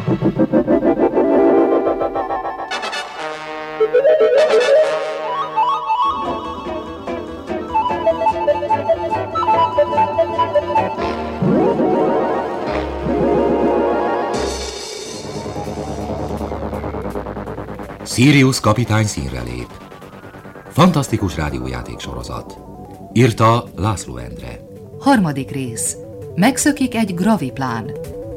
Sirius kapitány színre lép. Fantasztikus rádiójáték sorozat. Írta László Endre. 3. rész. Megszökik egy graviplán.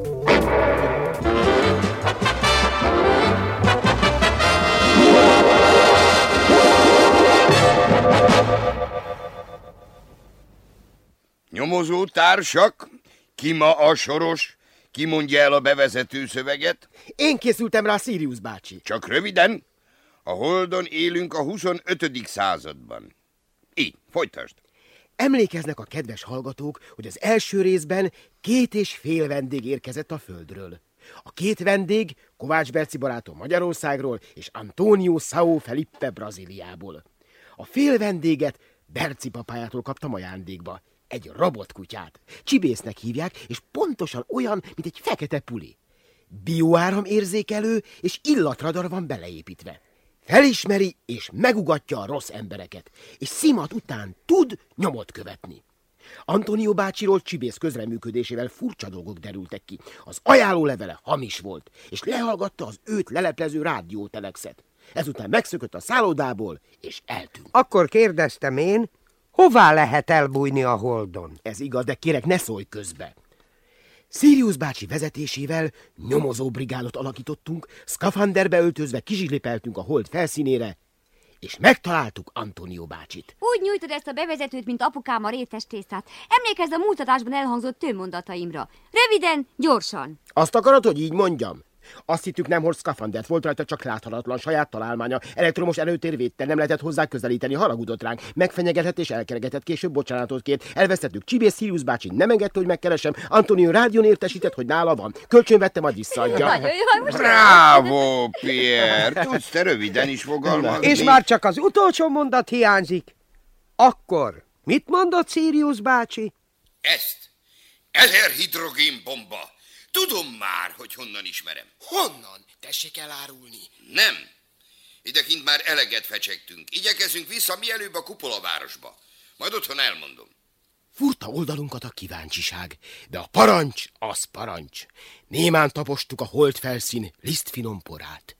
Nyomozó társak, ki ma a soros? Ki mondja el a bevezető szöveget? Én készültem rá, Sirius bácsi. Csak röviden. A Holdon élünk a 25. században. Így, folytasd. Emlékeznek a kedves hallgatók, hogy az első részben 2,5 vendég érkezett a Földről. A 2 vendég Kovács Berci barátom Magyarországról és Antonio São Felipe Brazíliából. A fél vendéget Berci papájától kaptam ajándékba. Egy robotkutyát. Csibésznek hívják, és pontosan olyan, mint egy fekete puli. Bioáram érzékelő és illatradar van beleépítve. Felismeri és megugatja a rossz embereket, és szimat után tud nyomot követni. Antonio bácsiról Csibész közreműködésével furcsa dolgok derültek ki. Az ajánlólevele hamis volt, és lehallgatta az őt leleplező rádiótelexet. Ezután megszökött a szállodából, és eltűnt. Akkor kérdeztem én, hová lehet elbújni a Holdon? Ez igaz, de kérek, ne szólj közbe. Sirius bácsi vezetésével nyomozóbrigádot alakítottunk, szkafanderbe öltözve kizsilipeltünk a Hold felszínére, és megtaláltuk Antonio bácsit. Úgy nyújtod ezt a bevezetőt, mint apukám a rétes tésztát. Emlékezz a múltatásban elhangzott tőmondataimra. Röviden, gyorsan. Azt akarod, hogy így mondjam? Azt hittük, nem hord szkafandert, volt rajta csak láthatatlan saját találmánya. Elektromos erőtér védte, nem lehetett hozzá közelíteni, haragudott ránk. Megfenyegetett és elkeregetett, később bocsánatot kért. Elvesztettük, Csibész Sirius bácsi nem engedte, hogy megkeresem. Antonio rádión értesített, hogy nála van. Kölcsön vette, majd visszaadja. Bravo, Pierre! Tudsz te röviden is fogalmazni. És már csak az utolsó mondat hiányzik. Akkor mit mondott Sirius bácsi? Ezt. 1000 hidrogénbomba. Tudom már, hogy honnan ismerem. Honnan? Tessék elárulni. Nem. Idekint már eleget fecsegtünk. Igyekezünk vissza mielőbb a kupolavárosba. Majd otthon elmondom. Furta oldalunkat a kíváncsiság, de a parancs az parancs. Némán tapostuk a Hold felszín lisztfinom porát.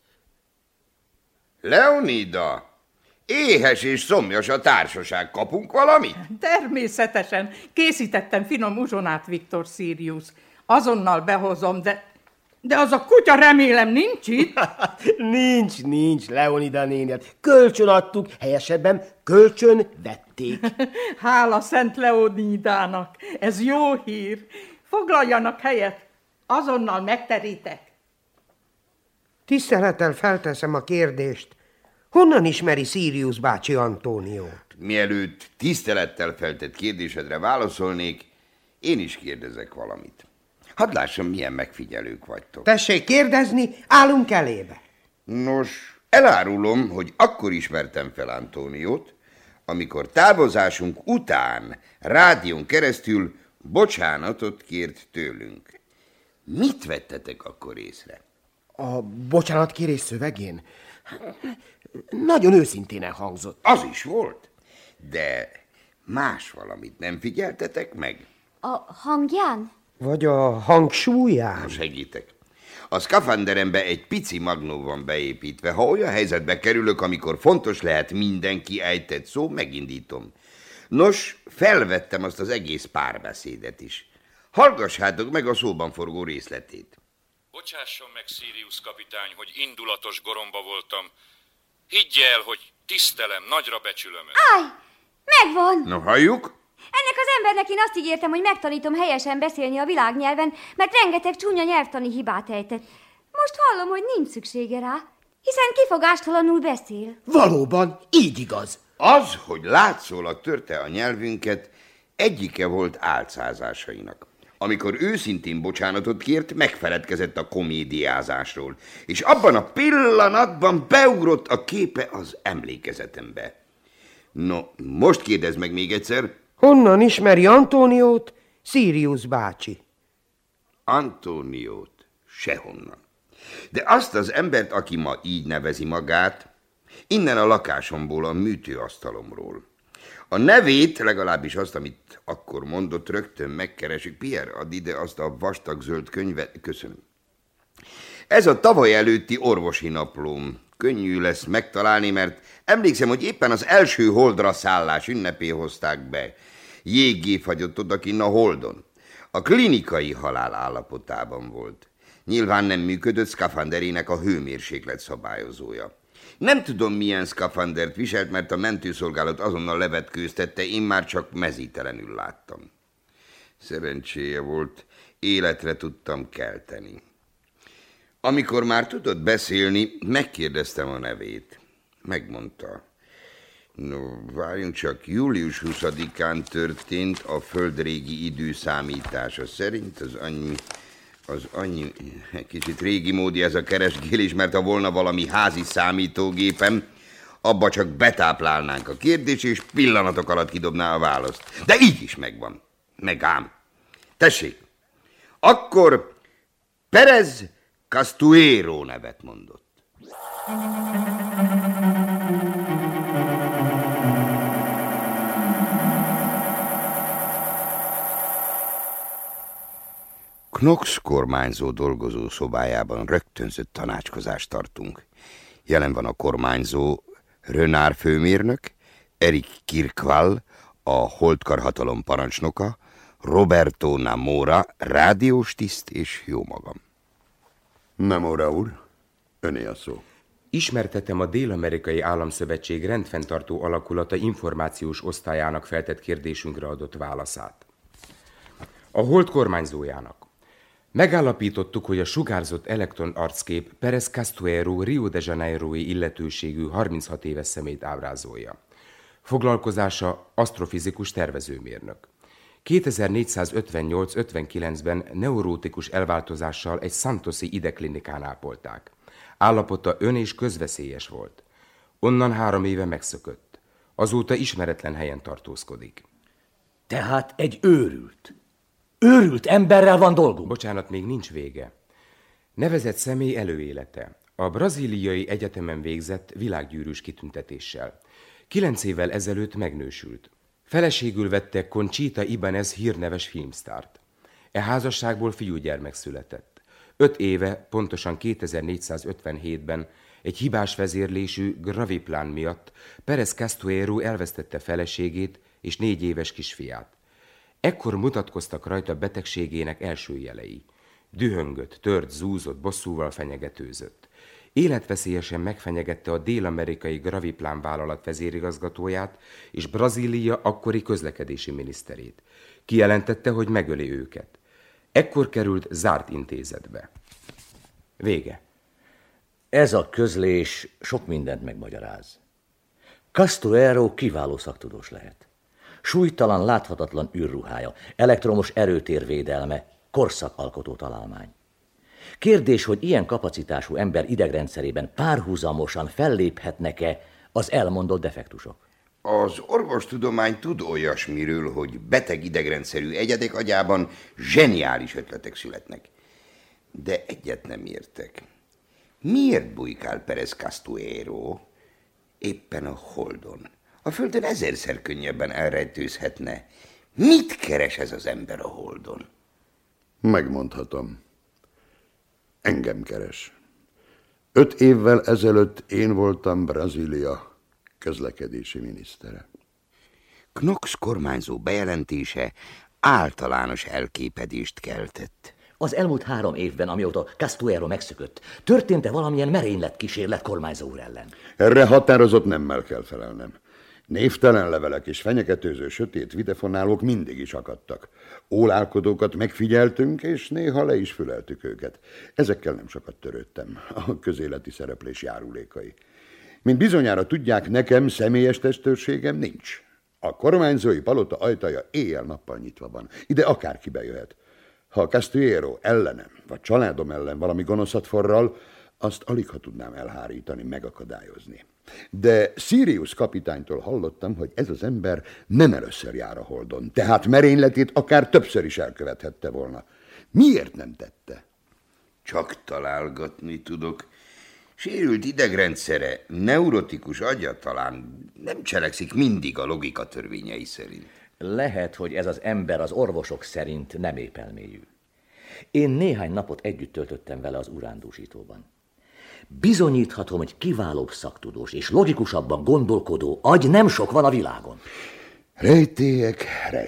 Leonida, éhes és szomjas a társaság. Kapunk valamit? Természetesen. Készítettem finom uzsonát, Viktor Sirius. Azonnal behozom, de az a kutya remélem nincs itt? Nincs, Leonida néni. Kölcsön adtuk, helyesebben kölcsön vették. Hála Szent Leonidának, ez jó hír. Foglaljanak helyet, azonnal megterítek. Tisztelettel felteszem a kérdést. Honnan ismeri Sirius bácsi Antóniót? Mielőtt tisztelettel feltett kérdésedre válaszolnék, én is kérdezek valamit. Hadd lássam, milyen megfigyelők vagytok. Tessék kérdezni, állunk elébe. Nos, elárulom, hogy akkor ismertem fel Antóniót, amikor távozásunk után rádión keresztül bocsánatot kért tőlünk. Mit vettetek akkor észre? A bocsánatkérés szövegén? Nagyon őszintén elhangzott. Az is volt, de más valamit nem figyeltetek meg? A hangján? Vagy a hangsúlyán? Segítek. A szkafanderembe egy pici magnó van beépítve. Ha olyan helyzetbe kerülök, amikor fontos lehet mindenki ejtett szó, megindítom. Nos, felvettem azt az egész párbeszédet is. Hallgassátok meg a szóban forgó részletét. Bocsásson meg, Sirius kapitány, hogy indulatos goromba voltam. Higgy el, hogy tisztelem, nagyra becsülöm őt. Áj, megvan! No, halljuk? Ennek az embernek én azt ígértem, hogy megtanítom helyesen beszélni a világnyelven, mert rengeteg csúnya nyelvtani hibát ejtett. Most hallom, hogy nincs szüksége rá, hiszen kifogástalanul beszél. Valóban, így igaz. Az, hogy látszólag törte a nyelvünket, egyike volt álcázásainak. Amikor őszintén bocsánatot kért, megfeledkezett a komédiázásról, és abban a pillanatban beugrott a képe az emlékezetembe. No, most kérdezd meg még egyszer. Honnan ismeri Antóniót Sirius bácsi? Antóniót sehonnan. De azt az embert, aki ma így nevezi magát, innen a lakásomból, a műtőasztalomról. A nevét, legalábbis azt, amit akkor mondott, rögtön megkeresik. Pierre, add ide azt a vastag zöld könyvet. Köszönöm. Ez a tavaly előtti orvosi naplóm. Könnyű lesz megtalálni, mert emlékszem, hogy éppen az első holdra szállás ünnepé hozták be. Jéggé fagyott odakinn a holdon. A klinikai halál állapotában volt. Nyilván nem működött szkafanderének a hőmérséklet szabályozója. Nem tudom, milyen szkafandert viselt, mert a mentőszolgálat azonnal levetkőztette, én már csak mezítelenül láttam. Szerencséje volt, életre tudtam kelteni. Amikor már tudott beszélni, megkérdeztem a nevét. Megmondta. No, várjunk csak, július 20-án történt a földrégi időszámítása szerint, az annyi, kicsit régi módi ez a keresgélés, mert ha volna valami házi számítógépem, abba csak betáplálnánk a kérdést, és pillanatok alatt kidobná a választ. De így is megvan. Megám. Tessék, akkor Pérez Castuero nevet mondott. Knox kormányzó dolgozó szobájában rögtönzött tanácskozást tartunk. Jelen van a kormányzó, Renard főmérnök, Erik Kirkvall, a holdkarhatalom parancsnoka, Roberto Namora, rádiós tiszt és jó magam. Namora úr, öné a szó. Ismertetem a Dél-Amerikai Államszövetség rendfenntartó alakulata információs osztályának feltett kérdésünkre adott válaszát. A hold kormányzójának. Megállapítottuk, hogy a sugárzott elektronarckép Pérez Castuero Rio de Janeiro-i illetőségű 36 éves személyt ábrázolja. Foglalkozása asztrofizikus tervezőmérnök. 2458-59-ben neurótikus elváltozással egy santosi idegklinikán ápolták. Állapota ön- és közveszélyes volt. Onnan 3 éve megszökött. Azóta ismeretlen helyen tartózkodik. Tehát egy őrült. Őrült emberrel van dolgunk. Bocsánat, még nincs vége. Nevezett személy előélete. A brazíliai egyetemen végzett világgyűrűs kitüntetéssel. 9 évvel ezelőtt megnősült. Feleségül vette Conchita Ibanez hírneves filmsztárt. E házasságból fiúgyermek született. 5 éve, pontosan 2457-ben egy hibás vezérlésű graviplán miatt Pérez Castuero elvesztette feleségét és 4 éves kisfiát. Ekkor mutatkoztak rajta betegségének első jelei. Dühöngött, tört, zúzott, bosszúval fenyegetőzött. Életveszélyesen megfenyegette a dél-amerikai graviplán vállalat vezérigazgatóját és Brazília akkori közlekedési miniszterét. Kijelentette, hogy megöli őket. Ekkor került zárt intézetbe. Vége. Ez a közlés sok mindent megmagyaráz. Castuero kiváló szaktudós lehet. Súlytalan, láthatatlan űrruhája, elektromos erőtérvédelme, korszakalkotó találmány. Kérdés, hogy ilyen kapacitású ember idegrendszerében párhuzamosan felléphetnek-e az elmondott defektusok? Az orvostudomány tud olyasmiről, hogy beteg idegrendszerű egyedek agyában zseniális ötletek születnek. De egyet nem értek. Miért bujkál Pérez Castuero éppen a holdon? A földön 1000-szer könnyebben elrejtőzhetne. Mit keres ez az ember a holdon? Megmondhatom. Engem keres. 5 évvel ezelőtt én voltam Brazília közlekedési minisztere. Knox kormányzó bejelentése általános elképedést keltett. Az elmúlt 3 évben, amióta Castuero megszökött, történt-e valamilyen merényletkísérlet kormányzó úr ellen? Erre határozott nemmel kell felelnem. Névtelen levelek és fenyegetőző sötét videfonálók mindig is akadtak. Ólálkodókat megfigyeltünk, és néha le is füleltük őket. Ezekkel nem sokat törődtem, a közéleti szereplés járulékai. Mint bizonyára tudják, nekem személyes testőrségem nincs. A kormányzói palota ajtaja éjjel-nappal nyitva van. Ide akárki bejöhet. Ha a Castuero ellenem, vagy családom ellen valami gonoszat forral, azt aligha tudnám elhárítani, megakadályozni. De Sirius kapitánytól hallottam, hogy ez az ember nem először jár a holdon, tehát merényletét akár többször is elkövethette volna. Miért nem tette? Csak találgatni tudok. Sérült idegrendszere, neurotikus agya talán nem cselekszik mindig a logika törvényei szerint. Lehet, hogy ez az ember az orvosok szerint nem épp elmélyű. Én néhány napot együtt töltöttem vele az urándúsítóban. Bizonyíthatom, hogy kiválóbb szaktudós és logikusabban gondolkodó agy nem sok van a világon. Rejtélyek.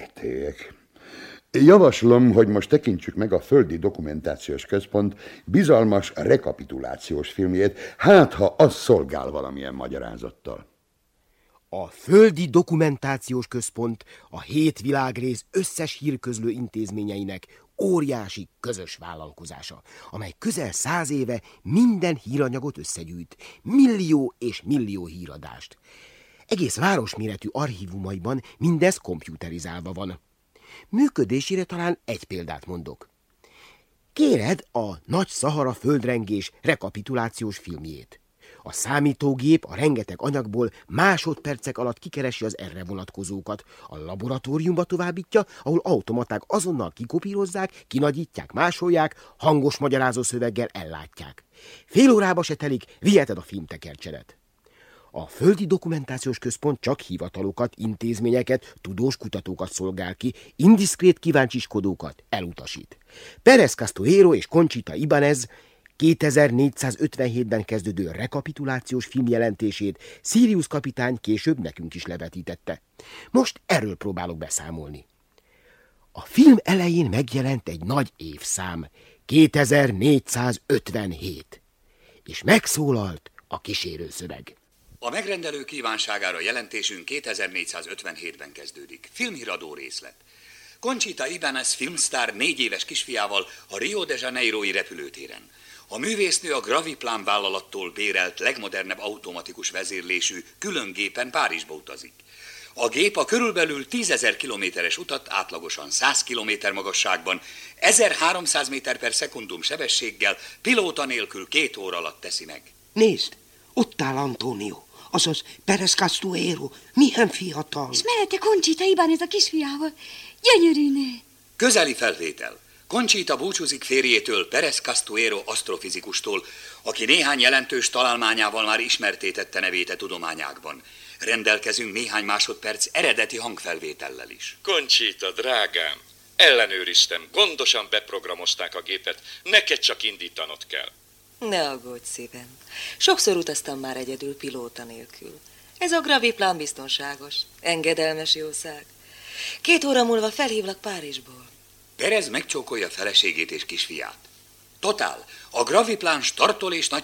Javaslom, hogy most tekintsük meg a Földi Dokumentációs Központ bizalmas rekapitulációs filmjét, hát ha az szolgál valamilyen magyarázattal. A Földi Dokumentációs Központ a 7 világrész összes hírközlő intézményeinek óriási közös vállalkozása, amely közel 100 éve minden híranyagot összegyűjt, millió és millió híradást. Egész városméretű archívumaiban mindez komputerizálva van. Működésére talán egy példát mondok. Kéred a Nagy Szahara földrengés rekapitulációs filmjét. A számítógép a rengeteg anyagból másodpercek alatt kikeresi az erre vonatkozókat, a laboratóriumba továbbítja, ahol automaták azonnal kikopírozzák, kinagyítják, másolják, hangos magyarázó szöveggel ellátják. Fél órába se telik, viheted a filmtekercsedet. A Földi Dokumentációs Központ csak hivatalokat, intézményeket, tudós kutatókat szolgál ki, indiszkrét kíváncsiskodókat elutasít. Pérez Castro és Conchita Ibanez 2457-ben kezdődő rekapitulációs filmjelentését Sirius kapitány később nekünk is levetítette. Most erről próbálok beszámolni. A film elején megjelent egy nagy évszám, 2457, és megszólalt a kísérőszöveg. A megrendelő kívánságára jelentésünk 2457-ben kezdődik. Filmhíradó részlet. Conchita Ibanez filmsztár 4 éves kisfiával a Rio de Janeiro-i repülőtéren. A művésznő a Graviplan vállalattól bérelt legmodernebb automatikus vezérlésű különgépen Párizsba utazik. A gép a körülbelül 10.000 kilométeres utat átlagosan 100 kilométer magasságban, 1300 méter per szekundum sebességgel, pilóta nélkül 2 óra alatt teszi meg. Nézd, ott áll Antonio, azaz Pérez Castro, milyen fiatal. És mellette Conchita Ibanez a kisfiával. Gyönyörű nő. Közeli felvétel. Conchita búcsúzik férjétől, Pérez Castro asztrofizikustól, aki néhány jelentős találmányával már ismertétette nevét a tudományágban. Rendelkezünk néhány másodperc eredeti hangfelvétellel is. Conchita, drágám, ellenőriztem, gondosan beprogramozták a gépet, neked csak indítanod kell. Ne aggódj szívem. Sokszor utaztam már egyedül pilóta nélkül. Ez a Graviplan biztonságos, engedelmes jószág. 2 óra múlva felhívlak Párizsból. Pérez megcsókolja feleségét és kisfiát. Totál, a Graviplan starttól és nagy